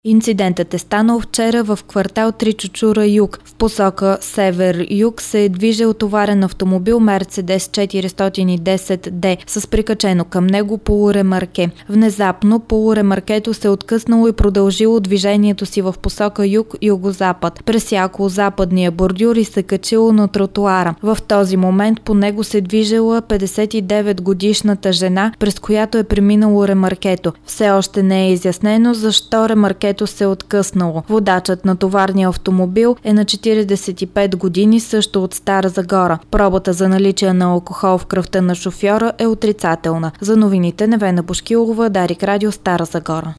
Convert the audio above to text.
Инцидентът е станал вчера в квартал Тричучура юг. В посока север-юг се е движил товарен автомобил Мерцедес 410D с прикачено към него полуремарке. Внезапно полуремаркето се откъснало и продължило движението си в посока юг-югозапад. Пресякало западния бордюр и се качило на тротуара. В този момент по него се движила 59-годишната жена, през която е преминало ремаркето. Все още не е изяснено защо ремаркето се е откъснало. Водачът на товарния автомобил е на 45 години, също от Стара Загора. Пробата за наличие на алкохол в кръвта на шофьора е отрицателна. За новините Невена Бошкилова, Дарик Радио, Стара Загора.